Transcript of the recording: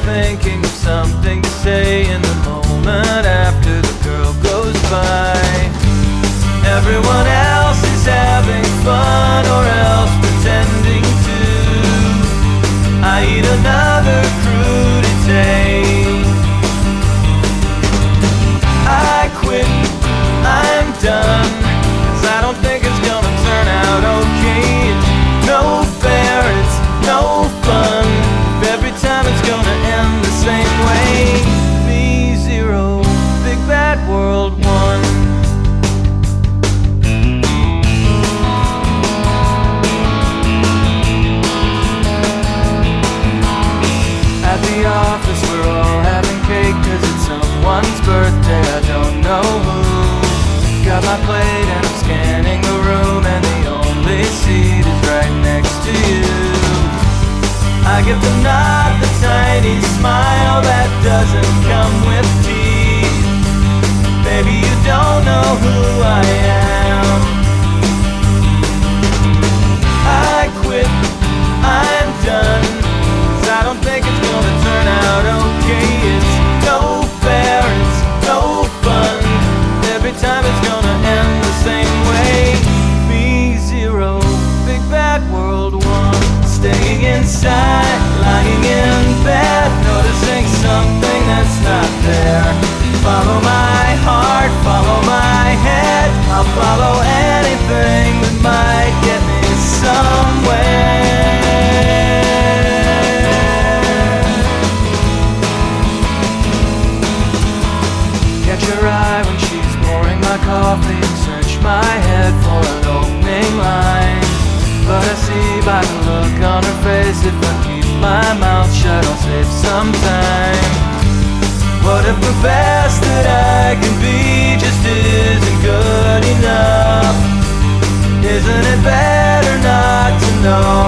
thinking of something to say in the moment after the girl goes by. Everyone else is having fun or else pretending to. I eat another crudité. I quit, I'm done, 'cause I don't think it's gonna turn out okay. It's no fair, it's no fun, if every time it's gonna end the same way. Me zero, big bad world one. At the office we're all having cake 'cause it's someone's birthday, I don't know who. Got my plate and I'm scanning the room, and the only seat is right next to you. I give the nod, the tiny smile that doesn't come with teeth. Baby, you don't know who I am. I quit, I'm done, 'cause I don't think it's gonna turn out okay. It's no fair, it's no fun, every time it's gonna end the same way. Me zero, big bad world one. Staying inside, lying in bed, noticing something that's not there. Follow my heart, follow my head, I'll follow anything that might get me somewhere. Catch her eye when she's pouring my coffee and search my head for an opening line. But I see by the look on her face, if I keep my mouth shut I'll save some time. What if the best that I can be just isn't good enough? Isn't it better not to know?